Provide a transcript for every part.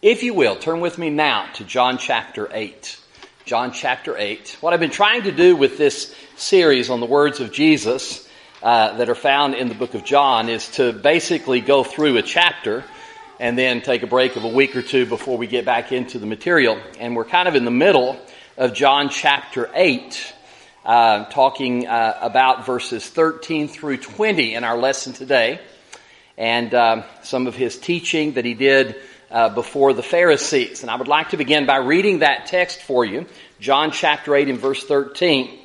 If you will, turn with me now to John chapter 8. John chapter 8. What I've been trying to do with this series on the words of Jesus that are found in the book of John is to basically go through a chapter and then take a break of a week or two before we get back into the material. And we're kind of in the middle of John chapter 8, talking about verses 13 through 20 in our lesson today, and some of his teaching that he did before the Pharisees. And I would like to begin by reading that text for you, John chapter 8 and verse 13.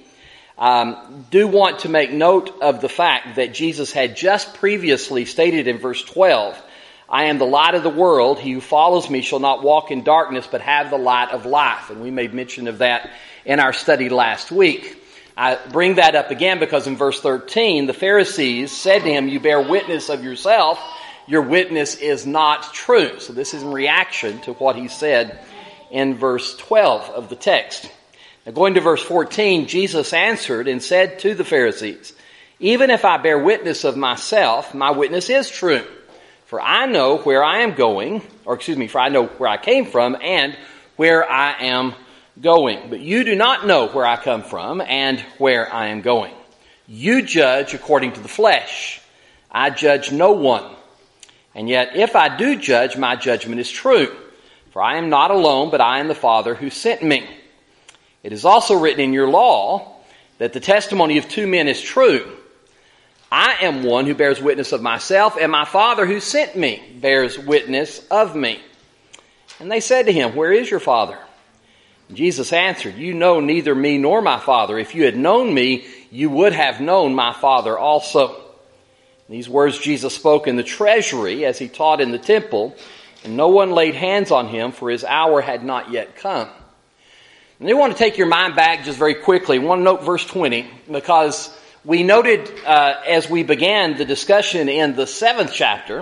Do want to make note of the fact that Jesus had just previously stated in verse 12, I am the light of the world. He who follows me shall not walk in darkness, but have the light of life. And we made mention of that in our study last week. I bring that up again because in verse 13, the Pharisees said to him, you bear witness of yourself. Your witness is not true. So this is in reaction to what he said in verse 12 of the text. Now going to verse 14, Jesus answered and said to the Pharisees, even if I bear witness of myself, my witness is true. For I know where I am going, for I know where I came from and where I am going. But you do not know where I come from and where I am going. You judge according to the flesh. I judge no one. And yet, if I do judge, my judgment is true. For I am not alone, but I am the Father who sent me. It is also written in your law that the testimony of two men is true. I am one who bears witness of myself, and my Father who sent me bears witness of me. And they said to him, where is your Father? And Jesus answered, you know neither me nor my Father. If you had known me, you would have known my Father also. These words Jesus spoke in the treasury as he taught in the temple, and no one laid hands on him, for his hour had not yet come. And I want to take your mind back just very quickly. I want to note verse 20, because we noted as we began the discussion in the 7th chapter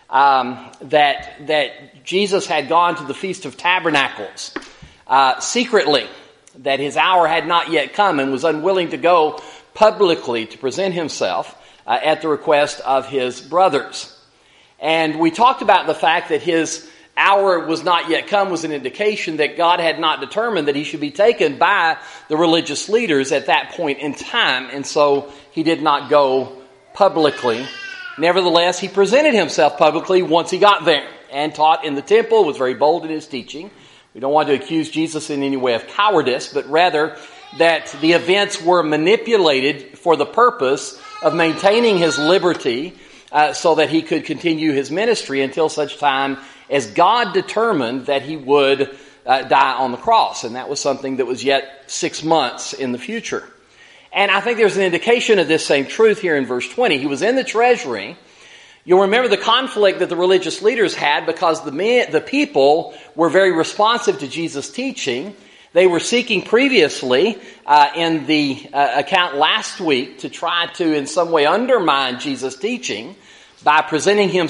that Jesus had gone to the Feast of Tabernacles secretly, that his hour had not yet come and was unwilling to go publicly to present himself at the request of his brothers. And we talked about the fact that his hour was not yet come was an indication that God had not determined that he should be taken by the religious leaders at that point in time, and so he did not go publicly. Nevertheless, he presented himself publicly once he got there and taught in the temple, was very bold in his teaching. We don't want to accuse Jesus in any way of cowardice, but rather that the events were manipulated for the purpose of maintaining his liberty so that he could continue his ministry until such time as God determined that he would die on the cross. And that was something that was yet 6 months in the future. And I think there's an indication of this same truth here in verse 20. He was in the treasury. You'll remember the conflict that the religious leaders had because the people were very responsive to Jesus' teaching. They were seeking previously in the account last week to try to in some way undermine Jesus' teaching by presenting him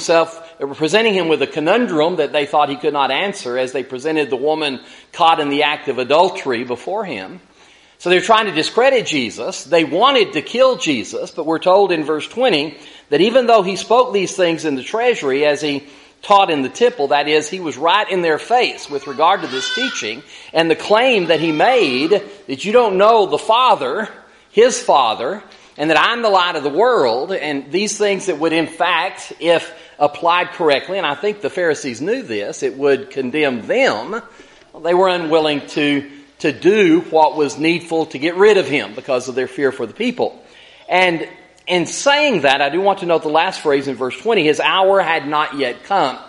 with a conundrum that they thought he could not answer as they presented the woman caught in the act of adultery before him. So they're trying to discredit Jesus. They wanted to kill Jesus, but we're told in verse 20 that even though he spoke these things in the treasury as he taught in the temple, that is, he was right in their face with regard to this teaching, and the claim that he made that you don't know the Father, his Father, and that I'm the light of the world, and these things that would in fact, if applied correctly, and I think the Pharisees knew this, it would condemn them. They were unwilling to do what was needful to get rid of him because of their fear for the people. And in saying that, I do want to note the last phrase in verse 20, his hour had not yet come.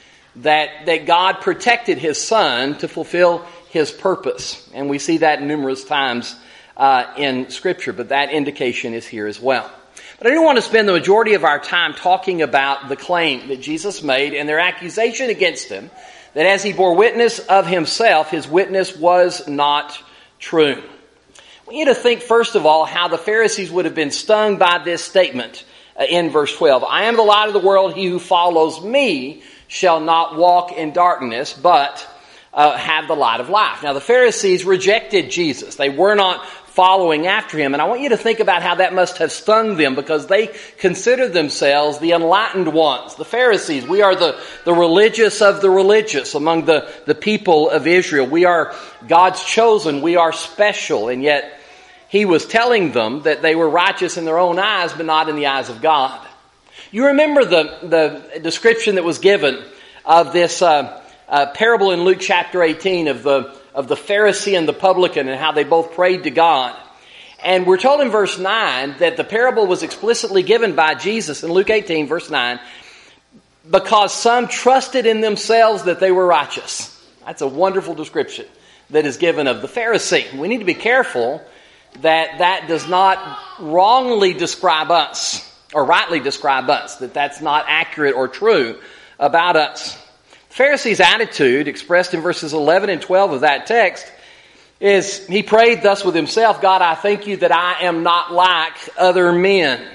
That God protected his Son to fulfill his purpose. And we see that numerous times in Scripture, but that indication is here as well. But I do want to spend the majority of our time talking about the claim that Jesus made and their accusation against him, that as he bore witness of himself, his witness was not true. We need to think, first of all, how the Pharisees would have been stung by this statement in verse 12. I am the light of the world. He who follows me shall not walk in darkness, but have the light of life. Now, the Pharisees rejected Jesus. They were not following after him. And I want you to think about how that must have stung them, because they considered themselves the enlightened ones, the Pharisees. We are the religious of the religious among the people of Israel. We are God's chosen. We are special. And yet he was telling them that they were righteous in their own eyes, but not in the eyes of God. You remember the description that was given of this parable in Luke chapter 18 of the Pharisee and the publican and how they both prayed to God. And we're told in verse 9 that the parable was explicitly given by Jesus in Luke 18 verse 9 because some trusted in themselves that they were righteous. That's a wonderful description that is given of the Pharisee. We need to be careful that does not wrongly describe us or rightly describe us, that's not accurate or true about us. The Pharisee's attitude, expressed in verses 11 and 12 of that text, is he prayed thus with himself, God, I thank you that I am not like other men,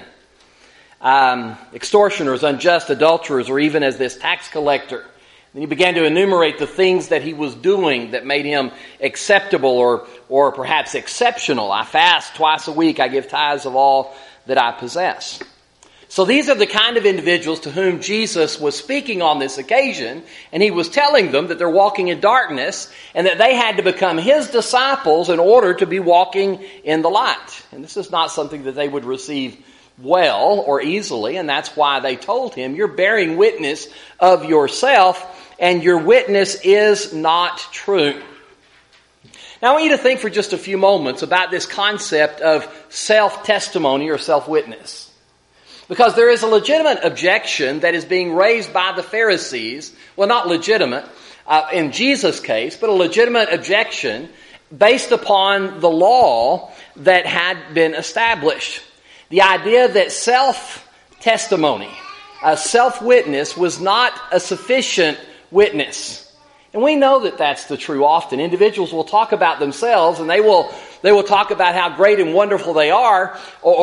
extortioners, unjust, adulterers, or even as this tax collector. And he began to enumerate the things that he was doing that made him acceptable or perhaps exceptional. I fast twice a week. I give tithes of all that I possess. So these are the kind of individuals to whom Jesus was speaking on this occasion, and he was telling them that they're walking in darkness and that they had to become his disciples in order to be walking in the light. And this is not something that they would receive well or easily, and that's why they told him, you're bearing witness of yourself, and your witness is not true. Now I want you to think for just a few moments about this concept of self-testimony or self-witness. Because there is a legitimate objection that is being raised by the Pharisees. Well, not legitimate in Jesus' case, but a legitimate objection based upon the law that had been established. The idea that self-testimony, self-witness, was not a sufficient witness. And we know that that's the true often. Individuals will talk about themselves and they will talk about how great and wonderful they are,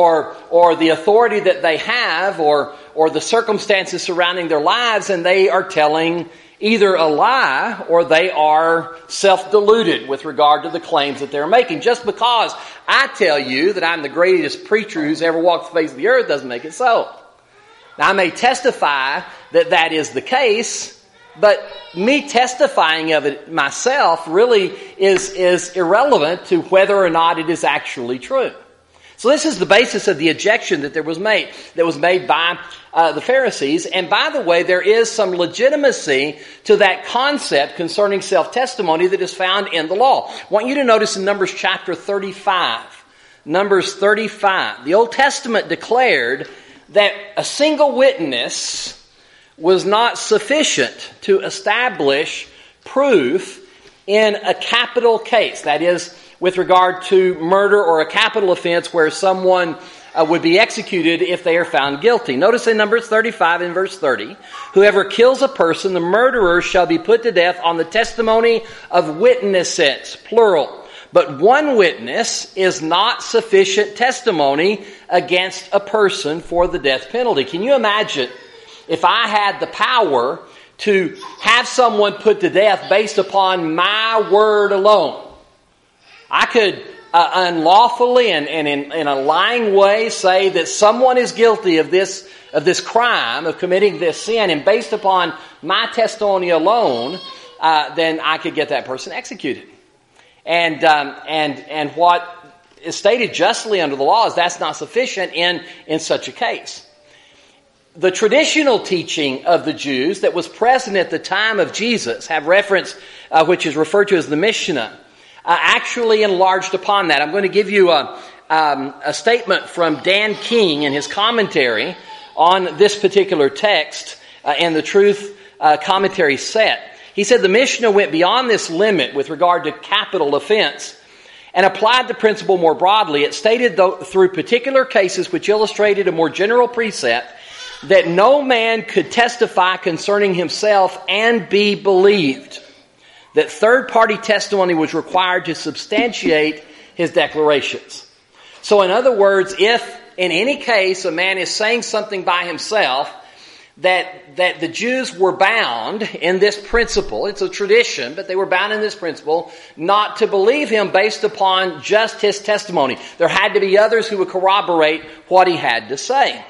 or the authority that they have, or the circumstances surrounding their lives, and they are telling either a lie or they are self-deluded with regard to the claims that they're making. Just because I tell you that I'm the greatest preacher who's ever walked the face of the earth doesn't make it so. Now I may testify that that is the case, but me testifying of it myself really is irrelevant to whether or not it is actually true. So this is the basis of the objection that was made by the Pharisees. And by the way, there is some legitimacy to that concept concerning self-testimony that is found in the law. I want you to notice in Numbers chapter 35. Numbers 35. The Old Testament declared that a single witness was not sufficient to establish proof in a capital case. That is, with regard to murder or a capital offense where someone would be executed if they are found guilty. Notice in Numbers 35 in verse 30, whoever kills a person, the murderer shall be put to death on the testimony of witnesses, plural. But one witness is not sufficient testimony against a person for the death penalty. Can you imagine if I had the power to have someone put to death based upon my word alone? I could unlawfully and in a lying way say that someone is guilty of this crime, of committing this sin, and based upon my testimony alone, then I could get that person executed. And what is stated justly under the law is that's not sufficient in such a case. The traditional teaching of the Jews that was present at the time of Jesus, have reference, which is referred to as the Mishnah, actually enlarged upon that. I'm going to give you a statement from Dan King in his commentary on this particular text and the Truth commentary set. He said the Mishnah went beyond this limit with regard to capital offense and applied the principle more broadly. It stated through particular cases which illustrated a more general precept that no man could testify concerning himself and be believed. That third-party testimony was required to substantiate his declarations. So in other words, if in any case a man is saying something by himself that the Jews were bound in this principle. It's a tradition, but they were bound in this principle not to believe him based upon just his testimony. There had to be others who would corroborate what he had to say.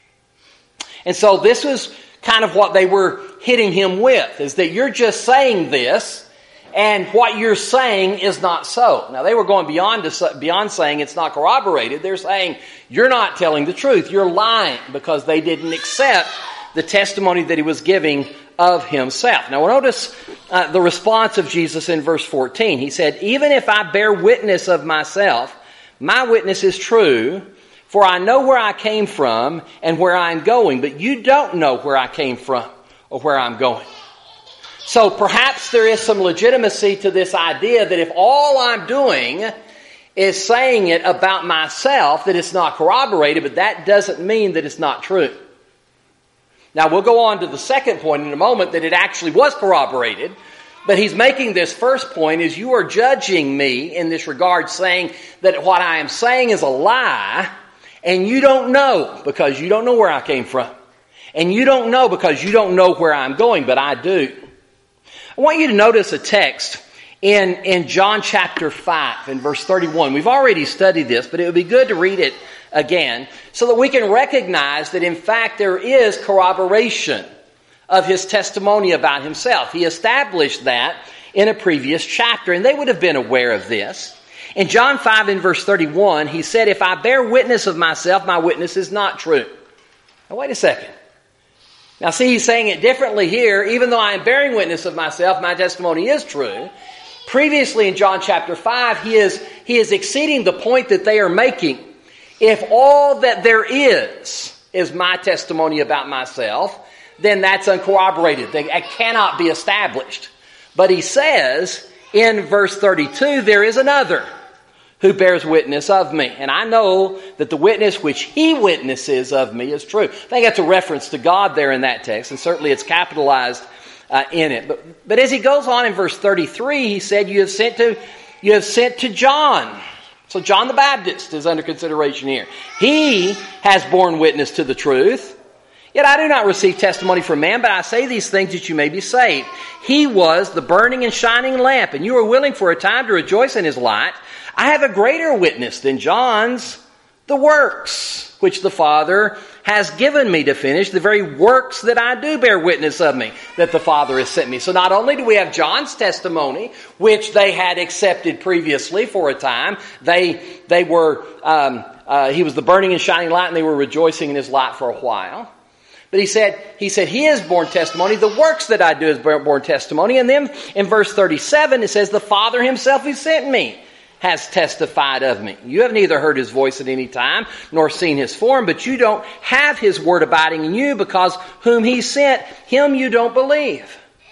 And so this was kind of what they were hitting him with, is that you're just saying this, and what you're saying is not so. Now, they were going beyond saying it's not corroborated. They're saying you're not telling the truth. You're lying, because they didn't accept the testimony that he was giving of himself. Now, notice the response of Jesus in verse 14. He said, "Even if I bear witness of myself, my witness is true, for I know where I came from and where I am going, but you don't know where I came from or where I'm going." So perhaps there is some legitimacy to this idea that if all I'm doing is saying it about myself, that it's not corroborated, but that doesn't mean that it's not true. Now, we'll go on to the second point in a moment, that it actually was corroborated. But he's making this first point is you are judging me in this regard, saying that what I am saying is a lie, and you don't know because you don't know where I came from. And you don't know because you don't know where I'm going, but I do. I want you to notice a text in John chapter 5 and verse 31. We've already studied this, but it would be good to read it again so that we can recognize that in fact there is corroboration of his testimony about himself. He established that in a previous chapter, and they would have been aware of this. In John 5 and verse 31, he said, "If I bear witness of myself, my witness is not true." Now wait a second. Now see, he's saying it differently here. Even though I am bearing witness of myself, my testimony is true. Previously in John chapter 5, he is exceeding the point that they are making. If all that there is my testimony about myself, then that's uncorroborated. That cannot be established. But he says in verse 32, there is another who bears witness of me. And I know that the witness which he witnesses of me is true. I think that's a reference to God there in that text, and certainly it's capitalized in it. But as he goes on in verse 33, he said, you have sent to John. So John the Baptist is under consideration here. He has borne witness to the truth. Yet I do not receive testimony from man, but I say these things that you may be saved. He was the burning and shining lamp, and you were willing for a time to rejoice in his light. I have a greater witness than John's, the works which the Father has given me to finish, the very works that I do bear witness of me, that the Father has sent me. So not only do we have John's testimony, which they had accepted previously for a time, he was the burning and shining light, and they were rejoicing in his light for a while. But he said he has borne testimony. The works that I do has borne testimony. And then in verse 37, it says, the Father himself who sent me has testified of me. You have neither heard his voice at any time, nor seen his form, but you don't have his word abiding in you, because whom he sent, him you don't believe.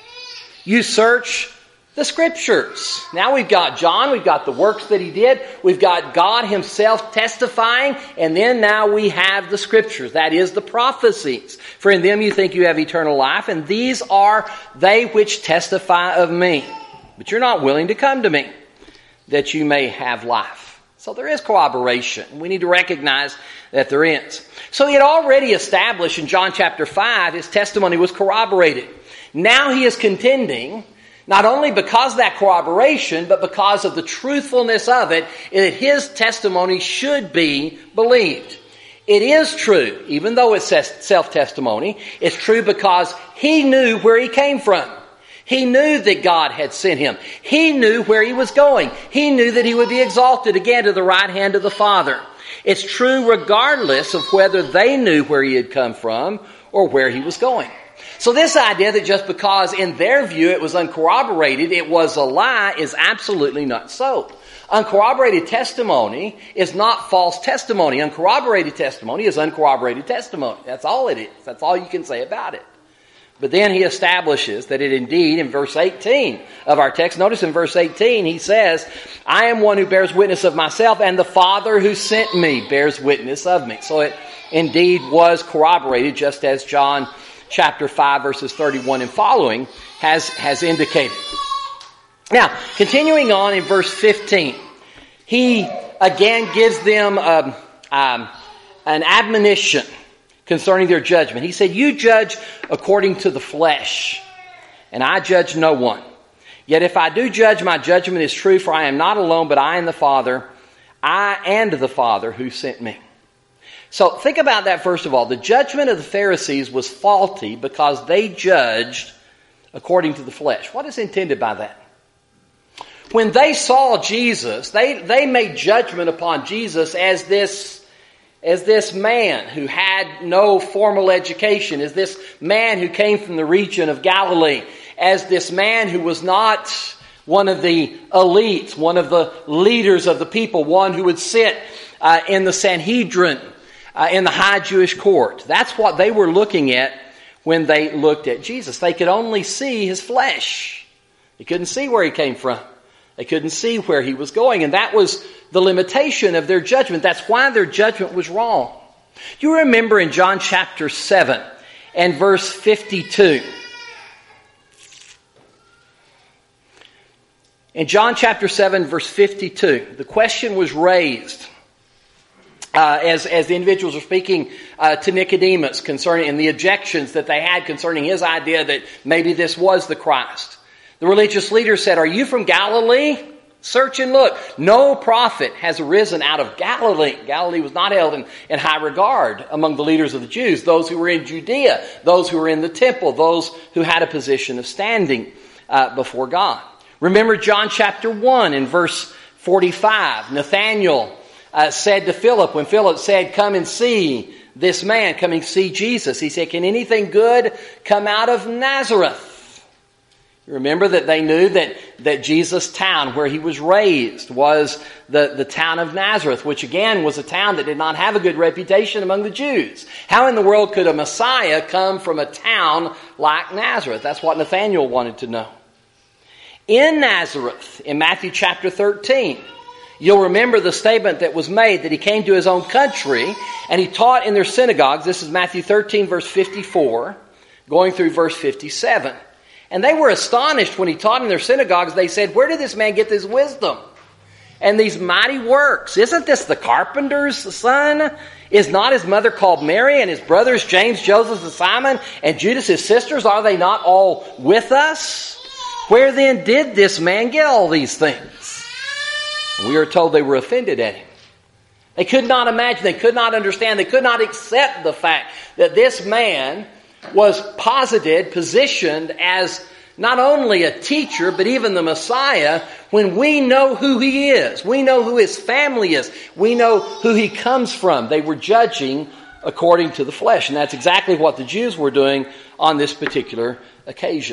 You search the Scriptures. Now we've got John, we've got the works that he did, we've got God himself testifying, and then now we have the Scriptures. That is the prophecies. For in them you think you have eternal life, and these are they which testify of me. But you're not willing to come to me, that you may have life. So there is corroboration. We need to recognize that there is. So he had already established in John chapter 5, his testimony was corroborated. Now he is contending, not only because of that corroboration, but because of the truthfulness of it, that his testimony should be believed. It is true, even though it says self-testimony, it's true because he knew where he came from. He knew that God had sent him. He knew where he was going. He knew that he would be exalted again to the right hand of the Father. It's true regardless of whether they knew where he had come from or where he was going. So this idea that just because in their view it was uncorroborated, it was a lie, is absolutely not so. Uncorroborated testimony is not false testimony. Uncorroborated testimony is uncorroborated testimony. That's all it is. That's all you can say about it. But then he establishes that it indeed, in verse 18 of our text, notice in verse 18, he says, I am one who bears witness of myself, and the Father who sent me bears witness of me. So it indeed was corroborated, just as John chapter 5, verses 31 and following has indicated. Now, continuing on in verse 15, he again gives them an admonition concerning their judgment. He said, you judge according to the flesh, and I judge no one. Yet if I do judge, my judgment is true, for I am not alone, but I and the Father who sent me. So think about that first of all. The judgment of the Pharisees was faulty because they judged according to the flesh. What is intended by that? When they saw Jesus, they made judgment upon Jesus as this man who had no formal education, as this man who came from the region of Galilee, as this man who was not one of the elites, one of the leaders of the people, one who would sit in the Sanhedrin, in the high Jewish court. That's what they were looking at when they looked at Jesus. They could only see his flesh. They couldn't see where he came from. They couldn't see where he was going. And that was the limitation of their judgment. That's why their judgment was wrong. You remember in John chapter 7 and verse 52. In John chapter 7 verse 52, the question was raised as the individuals were speaking to Nicodemus concerning, and the objections that they had concerning his idea that maybe this was the Christ. The religious leaders said, are you from Galilee? Search and look. No prophet has arisen out of Galilee. Galilee was not held in high regard among the leaders of the Jews, those who were in Judea, those who were in the temple, those who had a position of standing before God. Remember John chapter 1 in verse 45. Nathanael said to Philip, when Philip said, come and see this man, come and see Jesus, he said, can anything good come out of Nazareth? Remember that they knew that Jesus' town where he was raised was the town of Nazareth, which again was a town that did not have a good reputation among the Jews. How in the world could a Messiah come from a town like Nazareth? That's what Nathanael wanted to know. In Nazareth, in Matthew chapter 13, you'll remember the statement that was made that he came to his own country and he taught in their synagogues. This is Matthew 13 verse 54, going through verse 57. And they were astonished when he taught in their synagogues. They said, where did this man get this wisdom and these mighty works? Isn't this the carpenter's son? Is not his mother called Mary, and his brothers James, Joseph, and Simon, and Judas his sisters? Are they not all with us? Where then did this man get all these things? We are told they were offended at him. They could not imagine, they could not understand, they could not accept the fact that this man was positioned as not only a teacher, but even the Messiah, when we know who he is. We know who his family is. We know who he comes from. They were judging according to the flesh. And that's exactly what the Jews were doing on this particular occasion.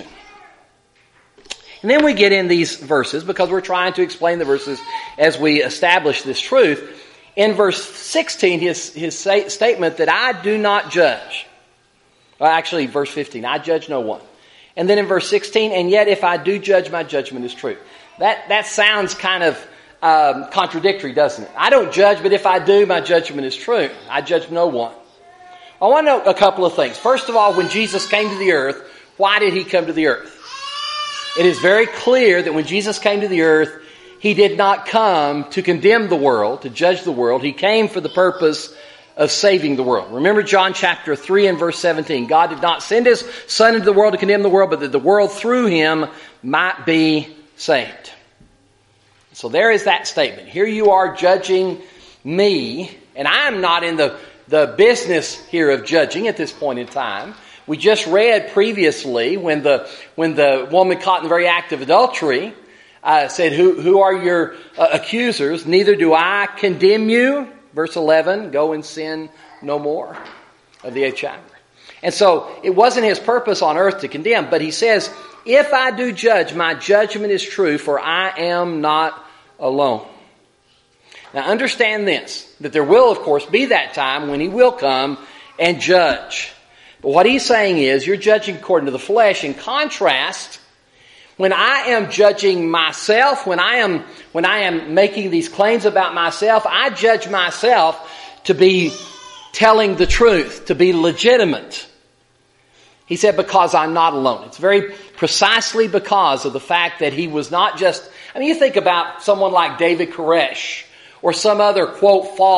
And then we get in these verses, because we're trying to explain the verses as we establish this truth. In verse 16, his statement that I do not judge. Well, actually, verse 15, I judge no one. And then in verse 16, and yet if I do judge, my judgment is true. That sounds kind of contradictory, doesn't it? I don't judge, but if I do, my judgment is true. I judge no one. I want to know a couple of things. First of all, when Jesus came to the earth, why did he come to the earth? It is very clear that when Jesus came to the earth, he did not come to condemn the world, to judge the world. He came for the purpose of saving the world. Remember John chapter 3 and verse 17. God did not send his Son into the world to condemn the world, but that the world through him might be saved. So there is that statement. Here you are judging me, and I am not in the business here of judging at this point in time. We just read previously when the woman caught in the very act of adultery said, who are your accusers? Neither do I condemn you. Verse 11, go and sin no more, of the 8th chapter. And so it wasn't his purpose on earth to condemn, but he says, if I do judge, my judgment is true, for I am not alone. Now understand this, that there will of course be that time when he will come and judge. But what he's saying is, you're judging according to the flesh. In contrast, when I am judging myself, when I am making these claims about myself, I judge myself to be telling the truth, to be legitimate. He said, because I'm not alone. It's very precisely because of the fact that he was not just... you think about someone like David Koresh or some other, quote, false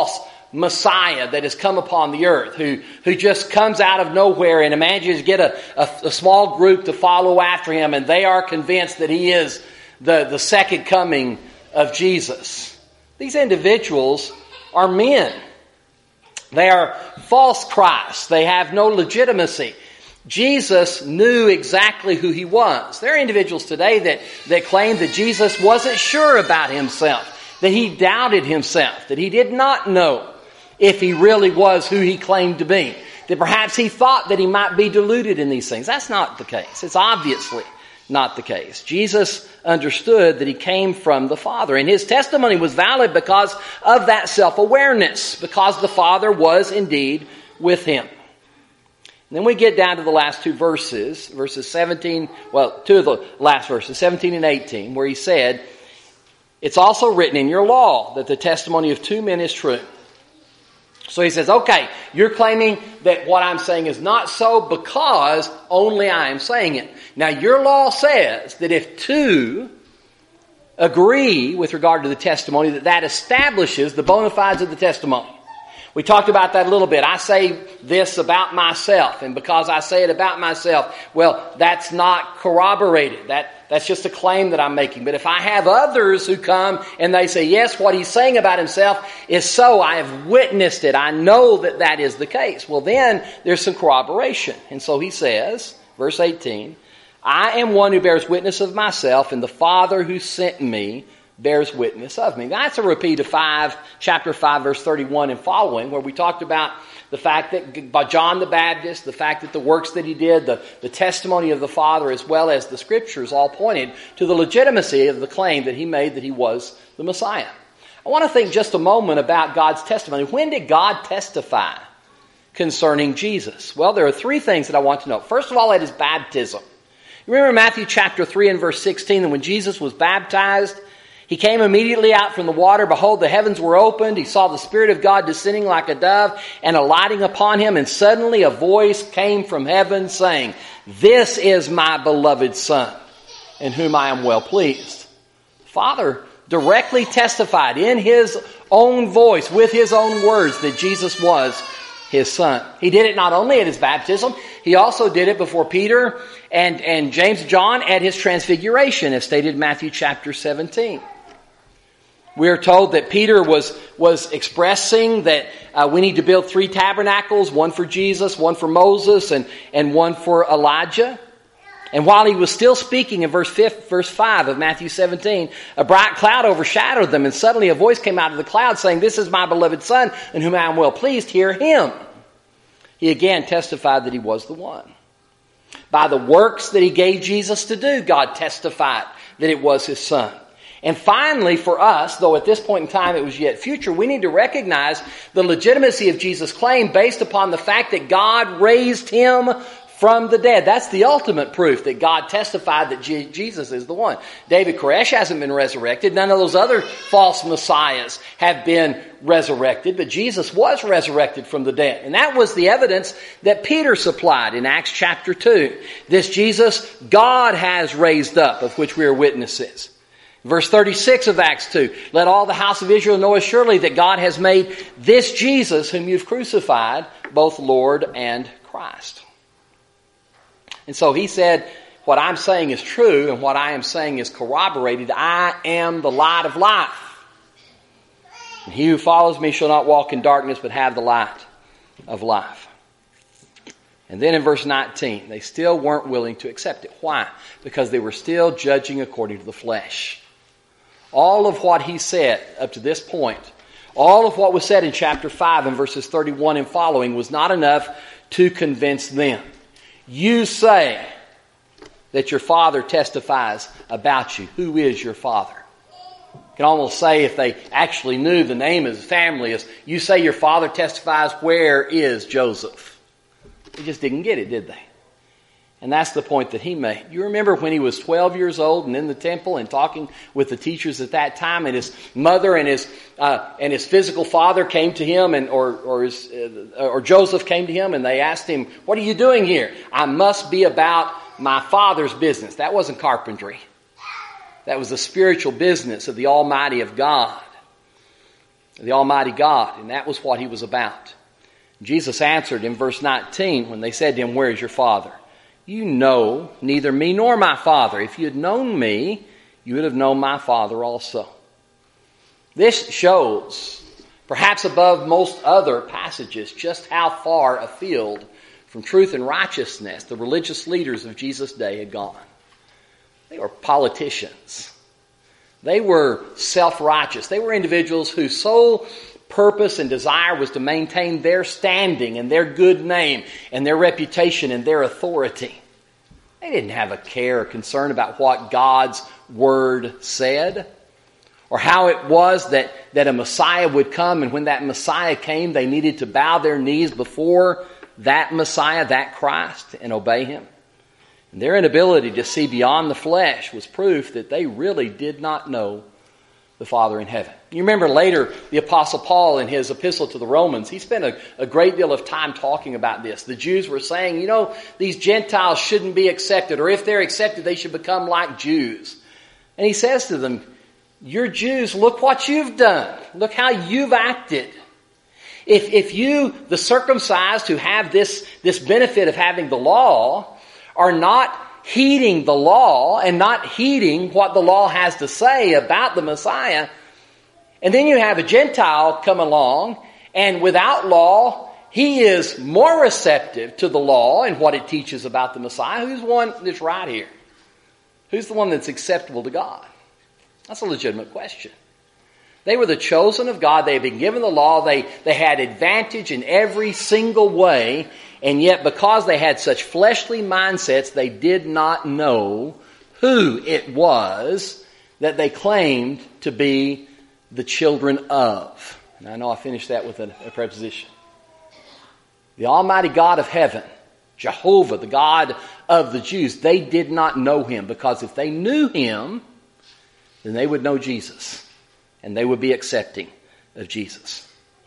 Messiah that has come upon the earth, who just comes out of nowhere and manages to get a small group to follow after him, and they are convinced that he is the second coming of Jesus. These individuals are men. They are false Christs. They have no legitimacy. Jesus knew exactly who he was. There are individuals today that claim that Jesus wasn't sure about himself, that he doubted himself, that he did not know if he really was who he claimed to be, that perhaps he thought that he might be deluded in these things. That's not the case. It's obviously not the case. Jesus understood that he came from the Father, and his testimony was valid because of that self-awareness, because the Father was indeed with him. And then we get down to the last two verses, verses 17, well, two of the last verses, 17 and 18, where he said, "It's also written in your law that the testimony of two men is true." So he says, okay, you're claiming that what I'm saying is not so because only I am saying it. Now your law says that if two agree with regard to the testimony, that establishes the bona fides of the testimony. We talked about that a little bit. I say this about myself, and because I say it about myself, well, that's not corroborated. That's just a claim that I'm making. But if I have others who come and they say, yes, what he's saying about himself is so, I have witnessed it, I know that that is the case, well, then there's some corroboration. And so he says, verse 18, "I am one who bears witness of myself, and the Father who sent me bears witness of me." That's a repeat of chapter 5, verse 31 and following, where we talked about the fact that by John the Baptist, the fact that the works that he did, the testimony of the Father, as well as the Scriptures, all pointed to the legitimacy of the claim that he made that he was the Messiah. I want to think just a moment about God's testimony. When did God testify concerning Jesus? Well, there are three things that I want to note. First of all, at his baptism. You remember Matthew chapter 3 and verse 16, that when Jesus was baptized, he came immediately out from the water. Behold, the heavens were opened. He saw the Spirit of God descending like a dove and alighting upon him. And suddenly a voice came from heaven saying, "This is my beloved Son, in whom I am well pleased." The Father directly testified in his own voice, with his own words, that Jesus was his Son. He did it not only at his baptism, he also did it before Peter and James and John at his transfiguration, as stated in Matthew chapter 17. We are told that Peter was expressing that we need to build 3 tabernacles, one for Jesus, one for Moses, and one for Elijah. And while he was still speaking in verse 5 of Matthew 17, a bright cloud overshadowed them, and suddenly a voice came out of the cloud saying, "This is my beloved Son, in whom I am well pleased. Hear him." He again testified that he was the one. By the works that he gave Jesus to do, God testified that it was his Son. And finally, for us, though at this point in time it was yet future, we need to recognize the legitimacy of Jesus' claim based upon the fact that God raised him from the dead. That's the ultimate proof that God testified that Jesus is the one. David Koresh hasn't been resurrected. None of those other false messiahs have been resurrected, but Jesus was resurrected from the dead. And that was the evidence that Peter supplied in Acts chapter 2. This Jesus God has raised up, of which we are witnesses. Verse 36 of Acts 2, "Let all the house of Israel know assuredly that God has made this Jesus whom you've crucified both Lord and Christ." And so he said, what I'm saying is true and what I am saying is corroborated. I am the light of life. And he who follows me shall not walk in darkness but have the light of life. And then in verse 19, they still weren't willing to accept it. Why? Because they were still judging according to the flesh. All of what he said up to this point, all of what was said in chapter 5 and verses 31 and following was not enough to convince them. You say that your father testifies about you. Who is your father? You can almost say, if they actually knew the name of his family, is you say your father testifies, where is Joseph? They just didn't get it, did they? And that's the point that he made. You remember when he was 12 years old and in the temple and talking with the teachers at that time, and his mother and his physical father came to him, or Joseph came to him, and they asked him, "What are you doing here?" "I must be about my father's business." That wasn't carpentry. That was the spiritual business of the Almighty of God. the Almighty God, and that was what he was about. Jesus answered in verse 19 when they said to him, "Where is your Father?" "You know neither me nor my Father. If you had known me, you would have known my Father also." This shows, perhaps above most other passages, just how far afield from truth and righteousness the religious leaders of Jesus' day had gone. They were politicians. They were self-righteous. They were individuals whose sole purpose and desire was to maintain their standing and their good name and their reputation and their authority. They didn't have a care or concern about what God's Word said or how it was that a Messiah would come, and when that Messiah came, they needed to bow their knees before that Messiah, that Christ, and obey him. And their inability to see beyond the flesh was proof that they really did not know the Father in heaven. You remember later the Apostle Paul in his epistle to the Romans, he spent a great deal of time talking about this. The Jews were saying, these Gentiles shouldn't be accepted, or if they're accepted, they should become like Jews. And he says to them, "You're Jews, look what you've done. Look how you've acted. If you, the circumcised who have this benefit of having the law, are not heeding the law and not heeding what the law has to say about the Messiah, and then you have a Gentile come along, and without law, he is more receptive to the law and what it teaches about the Messiah. Who's the one that's right here? Who's the one that's acceptable to God?" That's a legitimate question. They were the chosen of God. They had been given the law. They had advantage in every single way. And yet, because they had such fleshly mindsets, they did not know who it was that they claimed to be the children of. And I know I finished that with a preposition. The Almighty God of heaven, Jehovah, the God of the Jews, they did not know him, because if they knew him, then they would know Jesus, and they would be accepting of Jesus.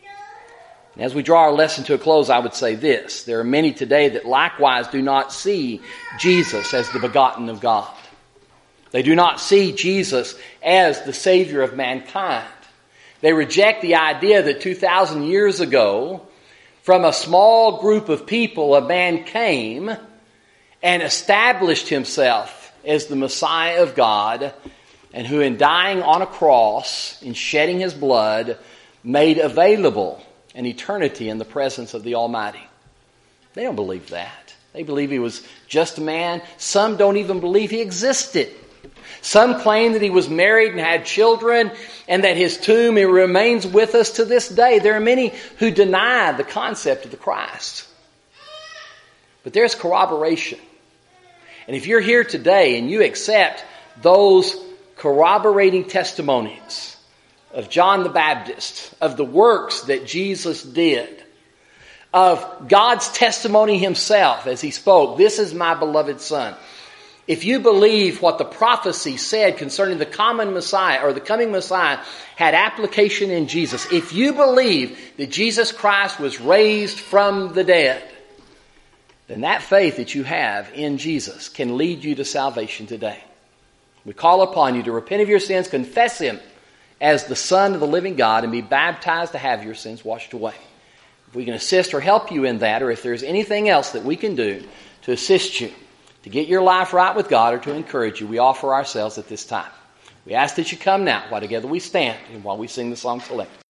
And as we draw our lesson to a close, I would say this: there are many today that likewise do not see Jesus as the begotten of God. They do not see Jesus as the Savior of mankind. They reject the idea that 2,000 years ago, from a small group of people, a man came and established himself as the Messiah of God, and who in dying on a cross, in shedding his blood, made available an eternity in the presence of the Almighty. They don't believe that. They believe he was just a man. Some don't even believe he existed. Some claim that he was married and had children, and that his tomb remains with us to this day. There are many who deny the concept of the Christ. But there's corroboration. And if you're here today and you accept those corroborating testimonies of John the Baptist, of the works that Jesus did, of God's testimony himself as he spoke, "This is my beloved Son." If you believe what the prophecy said concerning the common Messiah, or the coming Messiah, had application in Jesus, if you believe that Jesus Christ was raised from the dead, then that faith that you have in Jesus can lead you to salvation today. We call upon you to repent of your sins, confess him as the Son of the living God, and be baptized to have your sins washed away. If we can assist or help you in that, or if there's anything else that we can do to assist you to get your life right with God or to encourage you, we offer ourselves at this time. We ask that you come now while together we stand and while we sing the song Select.